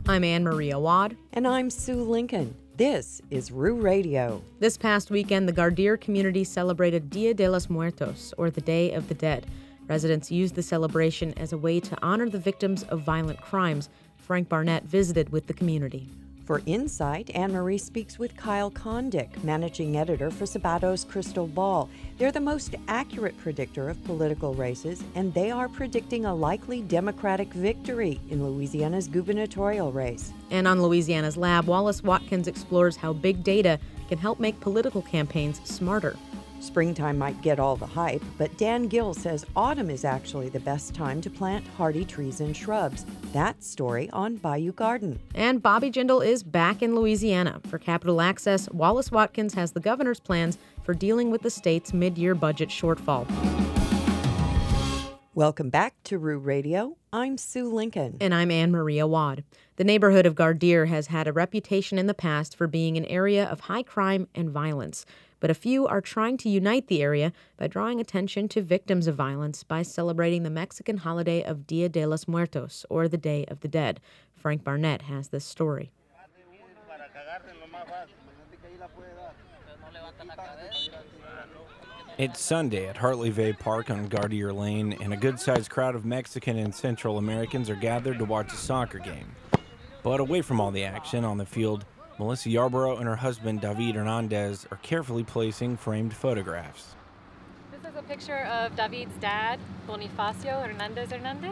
I'm Anne Maria Wad. And I'm Sue Lincoln. This is Roo Radio. This past weekend, the Gardir community celebrated Dia de los Muertos, or the Day of the Dead. Residents used the celebration as a way to honor the victims of violent crimes. Frank Barnett visited with the community. For Insight, Anne-Marie speaks with Kyle Kondik, managing editor for Sabato's Crystal Ball. They're the most accurate predictor of political races, and they are predicting a likely Democratic victory in Louisiana's gubernatorial race. And on Louisiana's Lab, Wallace Watkins explores how big data can help make political campaigns smarter. Springtime might get all the hype, but Dan Gill says autumn is actually the best time to plant hardy trees and shrubs. That story on Bayou Garden. And Bobby Jindal is back in Louisiana. For Capital Access, Wallace Watkins has the governor's plans for dealing with the state's mid-year budget shortfall. Welcome back to Roo Radio. I'm Sue Lincoln. And I'm Anne Maria Wad. The neighborhood of Gardir has had a reputation in the past for being an area of high crime and violence. But a few are trying to unite the area by drawing attention to victims of violence by celebrating the Mexican holiday of Dia de los Muertos, or the Day of the Dead. Frank Barnett has this story. It's Sunday at Hartley Vey Park on Gardir Lane, and a good-sized crowd of Mexican and Central Americans are gathered to watch a soccer game. But away from all the action on the field, Melissa Yarborough and her husband, David Hernandez, are carefully placing framed photographs. This is a picture of David's dad, Bonifacio Hernandez.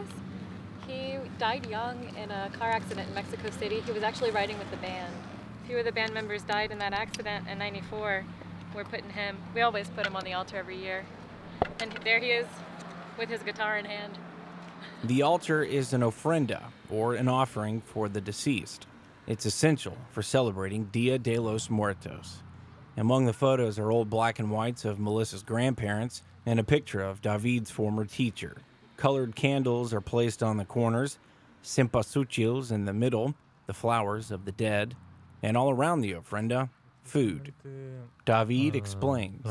He died young in a car accident in Mexico City. He was actually riding with the band. A few of the band members died in that accident in '94. We always put him on the altar every year. And there he is with his guitar in hand. The altar is an ofrenda, or an offering for the deceased. It's essential for celebrating Dia de los Muertos. Among the photos are old black and whites of Melissa's grandparents and a picture of David's former teacher. Colored candles are placed on the corners, cempasúchiles in the middle, the flowers of the dead, and all around the ofrenda, food. David explains.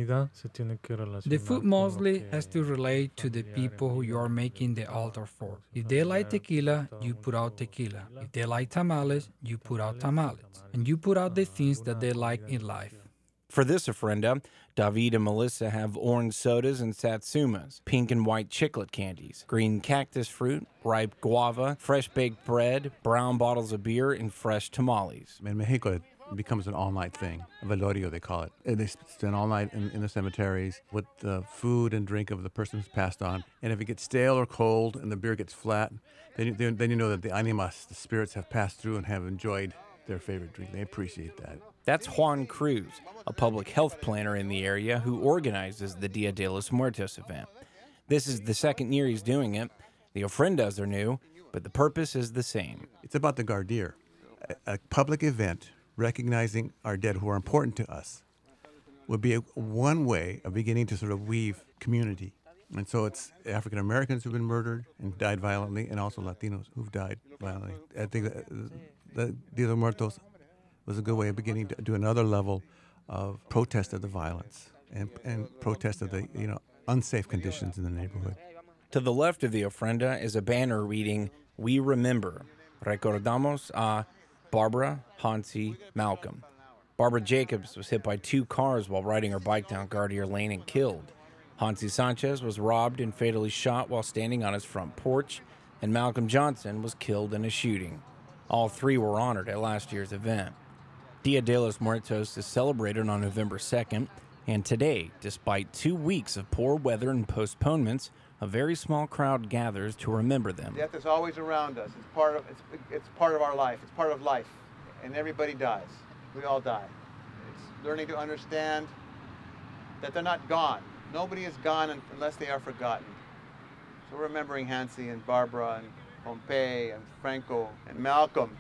The food mostly has to relate to the people who you are making the altar for. If they like tequila, you put out tequila. If they like tamales, you put out tamales. And you put out the things that they like in life. For this ofrenda, David and Melissa have orange sodas and satsumas, pink and white chiclet candies, green cactus fruit, ripe guava, fresh baked bread, brown bottles of beer, and fresh tamales. In Mexico, it becomes an all-night thing. A velorio, they call it. And they spend all night in the cemeteries with the food and drink of the person who's passed on. And if it gets stale or cold and the beer gets flat, then you know that the animas, the spirits, have passed through and have enjoyed their favorite drink. They appreciate that. That's Juan Cruz, a public health planner in the area who organizes the Dia de los Muertos event. This is the second year he's doing it. The ofrendas are new, but the purpose is the same. It's about the Gardir, a public event recognizing our dead who are important to us would be one way of beginning to sort of weave community. And so it's African Americans who've been murdered and died violently, and also Latinos who've died violently. I think that the Dia de los Muertos was a good way of beginning to do another level of protest of the violence and protest of the unsafe conditions in the neighborhood. To the left of the ofrenda is a banner reading, "We remember, recordamos a Barbara, Hansi, Malcolm." Barbara Jacobs was hit by 2 cars while riding her bike down Gardir Lane and killed. Hansi Sanchez was robbed and fatally shot while standing on his front porch, and Malcolm Johnson was killed in a shooting. All 3 were honored at last year's event. Dia de los Muertos is celebrated on November 2nd, and today, despite 2 weeks of poor weather and postponements, a very small crowd gathers to remember them. Death is always around us. It's part of our life. It's part of life. And everybody dies. We all die. It's learning to understand that they're not gone. Nobody is gone unless they are forgotten. So we're remembering Hansi and Barbara and Pompey and Franco and Malcolm.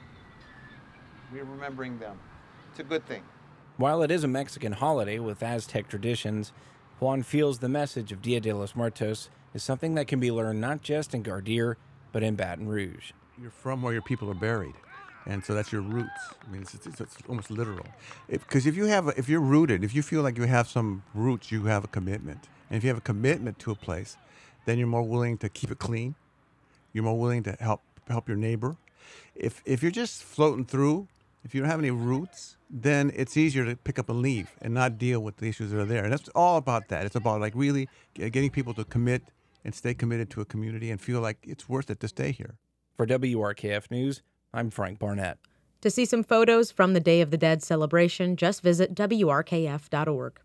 We're remembering them. It's a good thing. While it is a Mexican holiday with Aztec traditions, Juan feels the message of Dia de los Muertos is something that can be learned not just in Gardir, but in Baton Rouge. You're from where your people are buried, and so that's your roots. I mean, it's almost literal. Because if you're rooted, if you feel like you have some roots, you have a commitment. And if you have a commitment to a place, then you're more willing to keep it clean. You're more willing to help your neighbor. If you're just floating through, if you don't have any roots, then it's easier to pick up and leave and not deal with the issues that are there. And that's all about that. It's about like really getting people to commit and stay committed to a community and feel like it's worth it to stay here. For WRKF News, I'm Frank Barnett. To see some photos from the Day of the Dead celebration, just visit WRKF.org.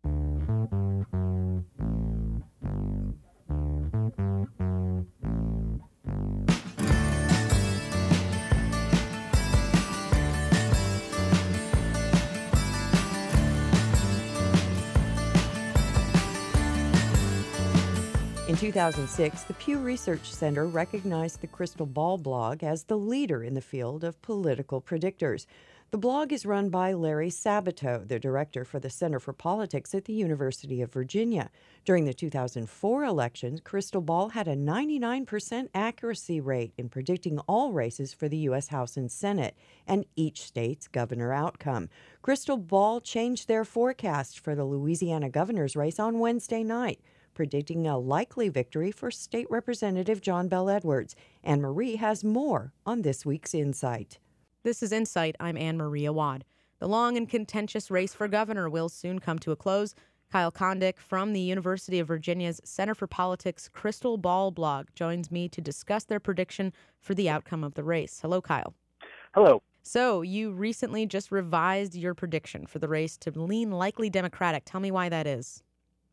In 2006, the Pew Research Center recognized the Crystal Ball blog as the leader in the field of political predictors. The blog is run by Larry Sabato, the director for the Center for Politics at the University of Virginia. During the 2004 elections, Crystal Ball had a 99% accuracy rate in predicting all races for the U.S. House and Senate and each state's governor outcome. Crystal Ball changed their forecast for the Louisiana governor's race on Wednesday night, predicting a likely victory for State Representative John Bel Edwards. Anne Marie has more on this week's Insight. This is Insight. I'm Anne Marie Awad. The long and contentious race for governor will soon come to a close. Kyle Kondik from the University of Virginia's Center for Politics Crystal Ball blog joins me to discuss their prediction for the outcome of the race. Hello, Kyle. Hello. So you recently just revised your prediction for the race to lean likely Democratic. Tell me why that is.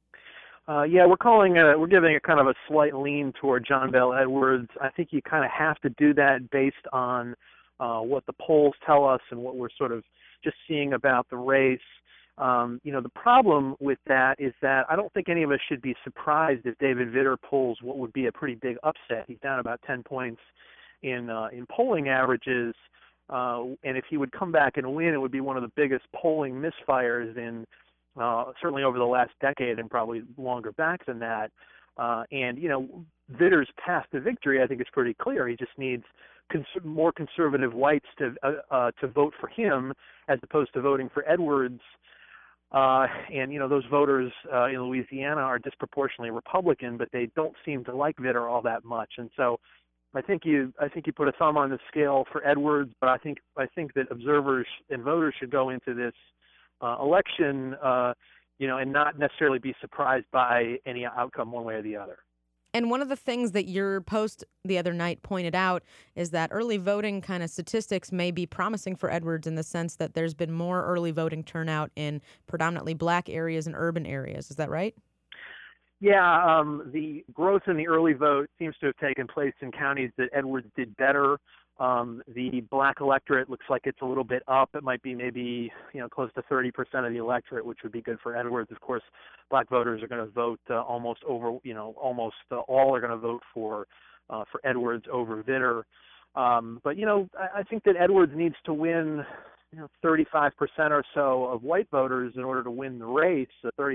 We're giving a kind of a slight lean toward John Bel Edwards. I think you kind of have to do that based on what the polls tell us and what we're sort of just seeing about the race. The problem with that is that I don't think any of us should be surprised if David Vitter pulls what would be a pretty big upset. He's down about 10 points in polling averages, and if he would come back and win, it would be one of the biggest polling misfires in certainly over the last decade and probably longer back than that. Vitter's path to victory, I think, is pretty clear. He just needs more conservative whites to vote for him as opposed to voting for Edwards. Those voters in Louisiana are disproportionately Republican, but they don't seem to like Vitter all that much. And so I think you put a thumb on the scale for Edwards, but I think that observers and voters should go into this election, and not necessarily be surprised by any outcome one way or the other. And one of the things that your post the other night pointed out is that early voting kind of statistics may be promising for Edwards in the sense that there's been more early voting turnout in predominantly black areas and urban areas. Is that right? Yeah, the growth in the early vote seems to have taken place in counties that Edwards did better. The black electorate looks like it's a little bit up. It might be maybe close to 30% of the electorate, which would be good for Edwards. Of course, black voters are going to vote almost all are going to vote for Edwards over Vitter. But I think that Edwards needs to win 35% or so of white voters in order to win the race,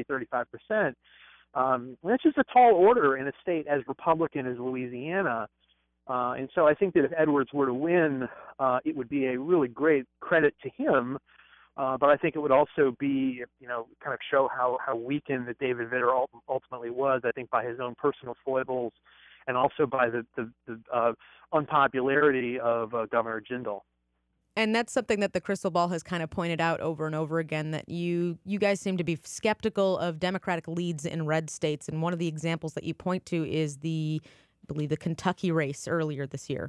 35%. That's just a tall order in a state as Republican as Louisiana. And so I think that if Edwards were to win, it would be a really great credit to him. But I think it would also be, kind of show how weakened that David Vitter ultimately was, I think, by his own personal foibles and also by the unpopularity of Governor Jindal. And that's something that the Crystal Ball has kind of pointed out over and over again, that you guys seem to be skeptical of Democratic leads in red states. And one of the examples that you point to is I believe the Kentucky race earlier this year.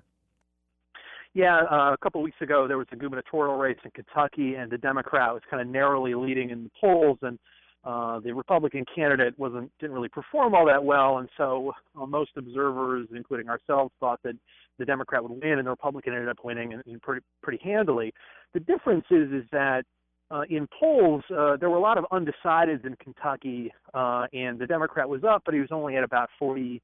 Yeah, a couple of weeks ago there was a gubernatorial race in Kentucky, and the Democrat was kind of narrowly leading in the polls, and the Republican candidate didn't really perform all that well, and so most observers, including ourselves, thought that the Democrat would win, and the Republican ended up winning and pretty handily. The difference is that in polls, there were a lot of undecideds in Kentucky, and the Democrat was up, but he was only at about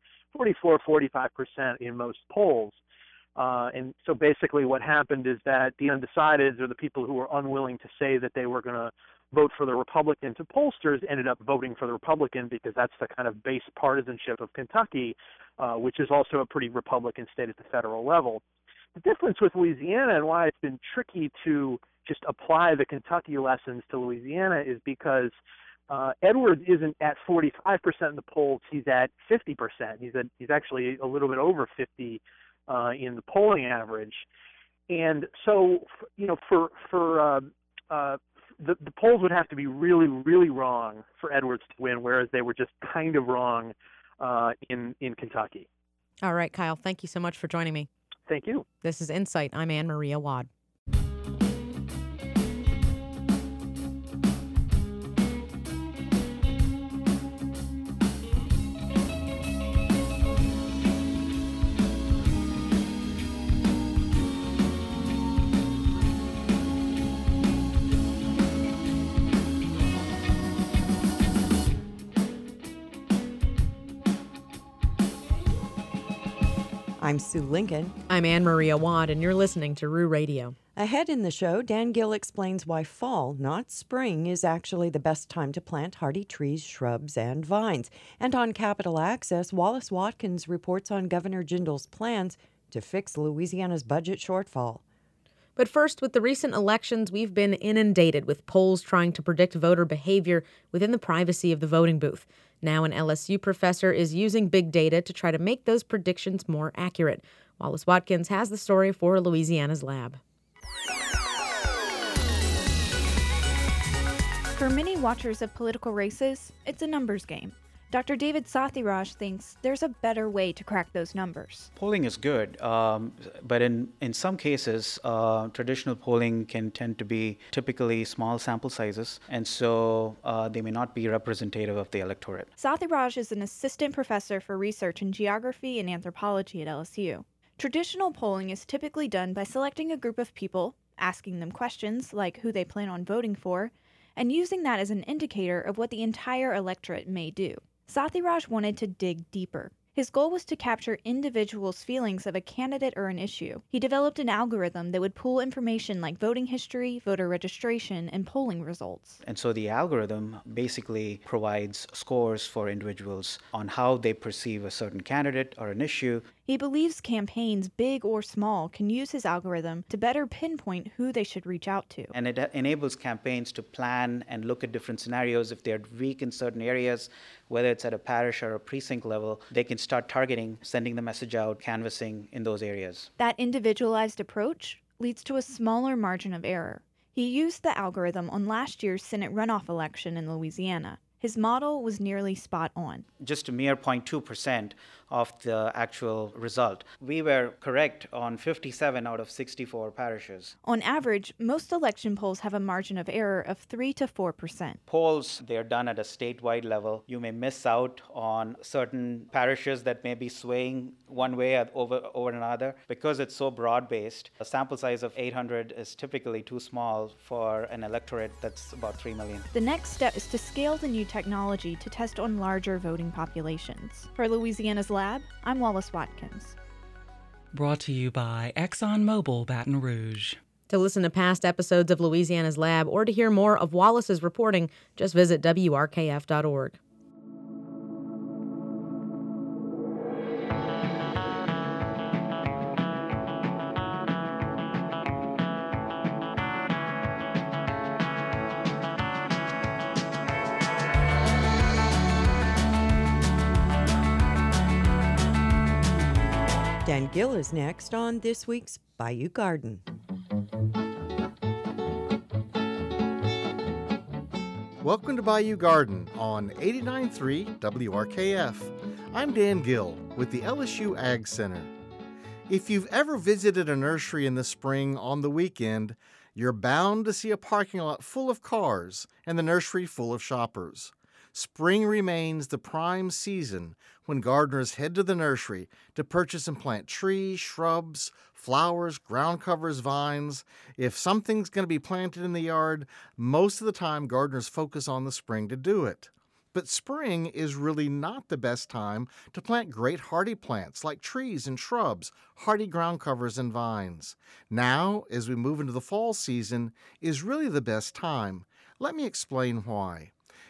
44-45% in most polls. And so basically what happened is that the undecideds, or the people who were unwilling to say that they were going to vote for the Republican to pollsters, ended up voting for the Republican, because that's the kind of base partisanship of Kentucky, which is also a pretty Republican state at the federal level. The difference with Louisiana, and why it's been tricky to just apply the Kentucky lessons to Louisiana, is because Edwards isn't at 45% in the polls. He's at 50%. He's actually a little bit over 50 in the polling average. And so, the polls would have to be really, really wrong for Edwards to win, whereas they were just kind of wrong in Kentucky. All right, Kyle, thank you so much for joining me. Thank you. This is Insight. I'm Anne Maria Wad. I'm Sue Lincoln. I'm Anne Maria Wad, and you're listening to Roo Radio. Ahead in the show, Dan Gill explains why fall, not spring, is actually the best time to plant hardy trees, shrubs, and vines. And on Capital Access, Wallace Watkins reports on Governor Jindal's plans to fix Louisiana's budget shortfall. But first, with the recent elections, we've been inundated with polls trying to predict voter behavior within the privacy of the voting booth. Now an LSU professor is using big data to try to make those predictions more accurate. Wallace Watkins has the story for Louisiana's Lab. For many watchers of political races, it's a numbers game. Dr. David Sathiraj thinks there's a better way to crack those numbers. Polling is good, but in some cases, traditional polling can tend to be typically small sample sizes, and so they may not be representative of the electorate. Sathiraj is an assistant professor for research in geography and anthropology at LSU. Traditional polling is typically done by selecting a group of people, asking them questions like who they plan on voting for, and using that as an indicator of what the entire electorate may do. Sathiraj wanted to dig deeper. His goal was to capture individuals' feelings of a candidate or an issue. He developed an algorithm that would pull information like voting history, voter registration, and polling results. And so the algorithm basically provides scores for individuals on how they perceive a certain candidate or an issue. He believes campaigns, big or small, can use his algorithm to better pinpoint who they should reach out to. And it enables campaigns to plan and look at different scenarios. If they're weak in certain areas, whether it's at a parish or a precinct level, they can start targeting, sending the message out, canvassing in those areas. That individualized approach leads to a smaller margin of error. He used the algorithm on last year's Senate runoff election in Louisiana. His model was nearly spot on. Just a mere 0.2% of the actual result. We were correct on 57 out of 64 parishes. On average, most election polls have a margin of error of 3 to 4%. Polls, they're done at a statewide level. You may miss out on certain parishes that may be swaying one way over another. Because it's so broad-based, a sample size of 800 is typically too small for an electorate that's about 3 million. The next step is to scale the new technology to test on larger voting populations. For Louisiana's Lab, I'm Wallace Watkins. Brought to you by ExxonMobil Baton Rouge. To listen to past episodes of Louisiana's Lab or to hear more of Wallace's reporting, just visit WRKF.org. Dan Gill is next on this week's Bayou Garden. Welcome to Bayou Garden on 89.3 WRKF. I'm Dan Gill with the LSU Ag Center. If you've ever visited a nursery in the spring on the weekend, you're bound to see a parking lot full of cars and the nursery full of shoppers. Spring remains the prime season when gardeners head to the nursery to purchase and plant trees, shrubs, flowers, ground covers, vines. If something's going to be planted in the yard, most of the time gardeners focus on the spring to do it. But spring is really not the best time to plant great hardy plants like trees and shrubs, hardy ground covers and vines. Now, as we move into the fall season, is really the best time. Let me explain why.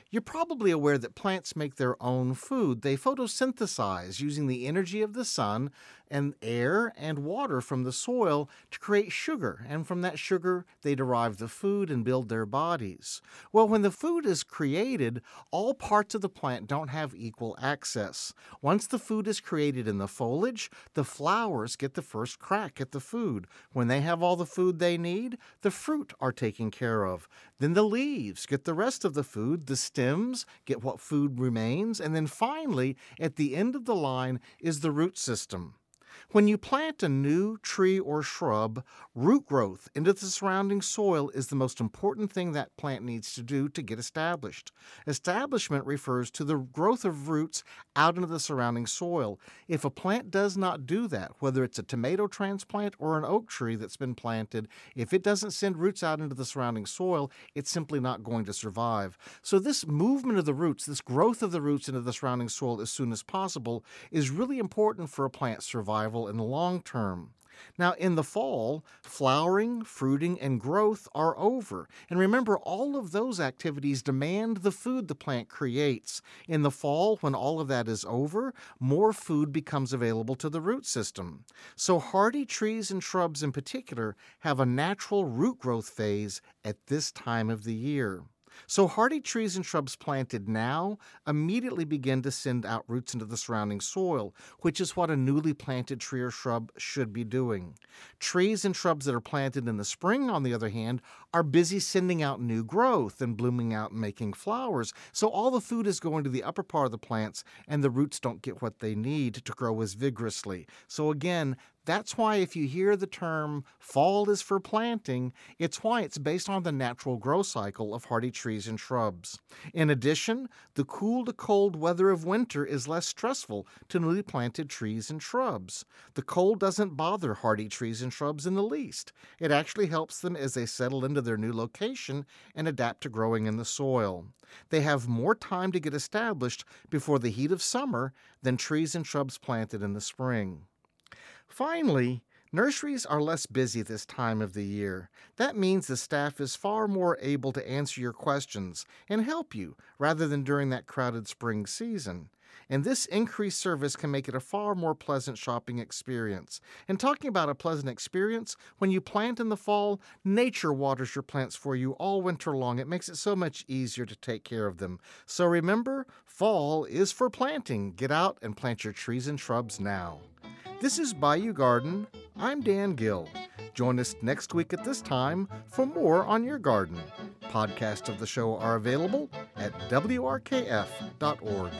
You're probably aware that plants make their own food. They photosynthesize using the energy of the sun and air and water from the soil to create sugar, and from that sugar they derive the food and build their bodies. Well, when the food is created, all parts of the plant don't have equal access. Once the food is created in the foliage, the flowers get the first crack at the food. When they have all the food they need, the fruit are taken care of. Then the leaves get the rest of the food, the stems get what food remains, and then finally, at the end of the line, is the root system. When you plant a new tree or shrub, root growth into the surrounding soil is the most important thing that plant needs to do to get established. Establishment refers to the growth of roots out into the surrounding soil. If a plant does not do that, whether it's a tomato transplant or an oak tree that's been planted, if it doesn't send roots out into the surrounding soil, it's simply not going to survive. So this movement of the roots, this growth of the roots into the surrounding soil as soon as possible, is really important for a plant's survival in the long term. Now, in the fall, flowering, fruiting, and growth are over. And remember, all of those activities demand the food the plant creates. In the fall, when all of that is over, more food becomes available to the root system. So hardy trees and shrubs in particular have a natural root growth phase at this time of the year. So hardy trees and shrubs planted now immediately begin to send out roots into the surrounding soil, which is what a newly planted tree or shrub should be doing. Trees and shrubs that are planted in the spring, on the other hand, are busy sending out new growth and blooming out and making flowers. So all the food is going to the upper part of the plants, and the roots don't get what they need to grow as vigorously. So again, that's why if you hear the term fall is for planting, it's why it's based on the natural growth cycle of hardy trees and shrubs. In addition, the cool to cold weather of winter is less stressful to newly planted trees and shrubs. The cold doesn't bother hardy trees and shrubs in the least. It actually helps them as they settle into their new location and adapt to growing in the soil. They have more time to get established before the heat of summer than trees and shrubs planted in the spring. Finally, nurseries are less busy this time of the year. That means the staff is far more able to answer your questions and help you rather than during that crowded spring season. And this increased service can make it a far more pleasant shopping experience. And talking about a pleasant experience, when you plant in the fall, nature waters your plants for you all winter long. It makes it so much easier to take care of them. So remember, fall is for planting. Get out and plant your trees and shrubs now. This is Bayou Garden. I'm Dan Gill. Join us next week at this time for more on your garden. Podcasts of the show are available at wrkf.org.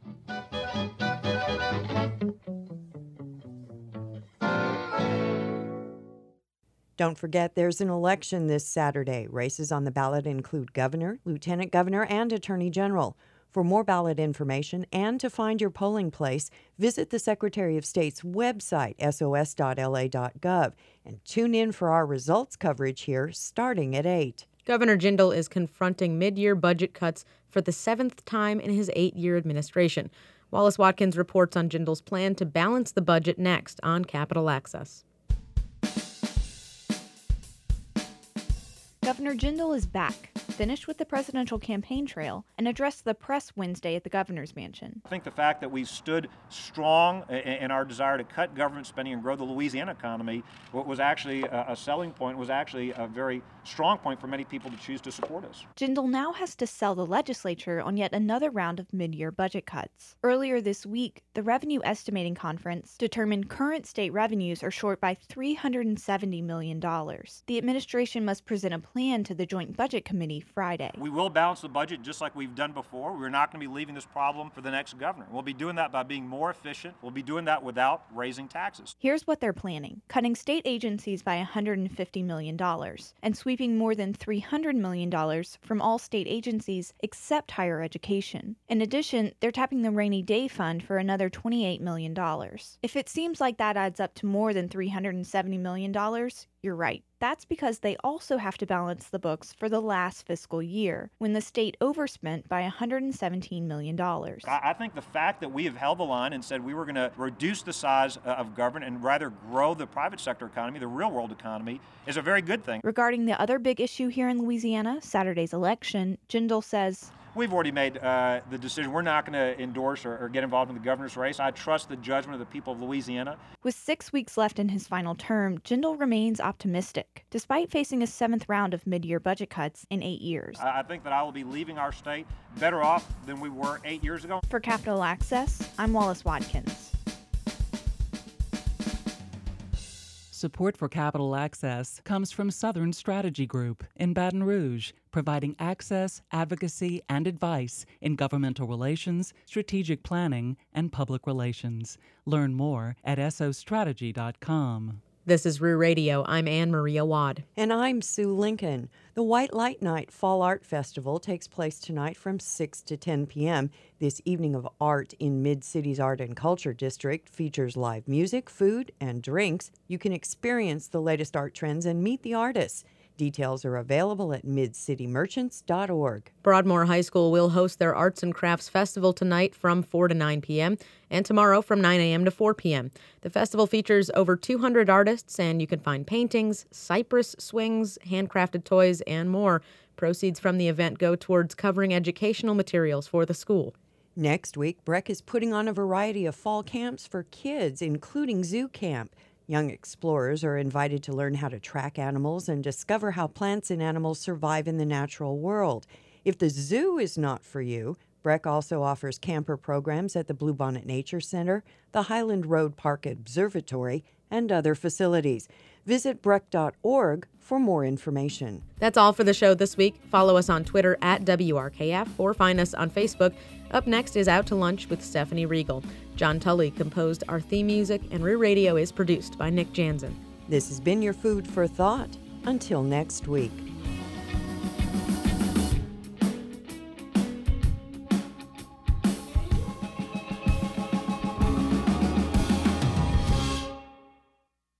Don't forget, there's an election this Saturday. Races on the ballot include governor, lieutenant governor, and attorney general. For more ballot information and to find your polling place, visit the Secretary of State's website, sos.la.gov, and tune in for our results coverage here starting at 8. Governor Jindal is confronting mid-year budget cuts for the 7th time in his 8-year administration. Wallace Watkins reports on Jindal's plan to balance the budget next on Capitol Access. Governor Jindal is back, finished with the presidential campaign trail, and addressed the press Wednesday at the governor's mansion. I think the fact that we stood strong in our desire to cut government spending and grow the Louisiana economy was actually a selling point, was actually a very strong point for many people to choose to support us. Jindal now has to sell the legislature on yet another round of mid-year budget cuts. Earlier this week, the Revenue Estimating Conference determined current state revenues are short by $370 million. The administration must present a plan to the Joint Budget Committee Friday. We will balance the budget just like we've done before. We're not going to be leaving this problem for the next governor. We'll be doing that by being more efficient. We'll be doing that without raising taxes. Here's what they're planning. Cutting state agencies by $150 million and sweeping more than $300 million from all state agencies except higher education. In addition, they're tapping the Rainy Day Fund for another $28 million. If it seems like that adds up to more than $370 million, you're right. That's because they also have to balance the books for the last fiscal year, when the state overspent by $117 million. I think the fact that we have held the line and said we were going to reduce the size of government and rather grow the private sector economy, the real world economy, is a very good thing. Regarding the other big issue here in Louisiana, Saturday's election, Jindal says, We've already made the decision. We're not going to endorse or get involved in the governor's race. I trust the judgment of the people of Louisiana. With 6 weeks left in his final term, Jindal remains optimistic, despite facing a 7th round of mid-year budget cuts in 8 years. I think that I will be leaving our state better off than we were 8 years ago. For Capital Access, I'm Wallace Watkins. Support for Capital Access comes from Southern Strategy Group in Baton Rouge, providing access, advocacy, and advice in governmental relations, strategic planning, and public relations. Learn more at sostrategy.com. This is Rue Radio. I'm Anne Maria Wad. And I'm Sue Lincoln. The White Light Night Fall Art Festival takes place tonight from 6 to 10 p.m. This evening of art in Mid-City's Art and Culture District features live music, food, and drinks. You can experience the latest art trends and meet the artists. Details are available at midcitymerchants.org. Broadmoor High School will host their Arts and Crafts Festival tonight from 4 to 9 p.m. and tomorrow from 9 a.m. to 4 p.m. The festival features over 200 artists, and you can find paintings, cypress swings, handcrafted toys, and more. Proceeds from the event go towards covering educational materials for the school. Next week, Breck is putting on a variety of fall camps for kids, including Zoo Camp. Young explorers are invited to learn how to track animals and discover how plants and animals survive in the natural world. If the zoo is not for you, Breck also offers camper programs at the Bluebonnet Nature Center, the Highland Road Park Observatory, and other facilities. Visit breck.org for more information. That's all for the show this week. Follow us on Twitter at WRKF or find us on Facebook. Up next is Out to Lunch with Stephanie Regal. John Tully composed our theme music, and Rue Radio is produced by Nick Jansen. This has been your Food for Thought. Until next week.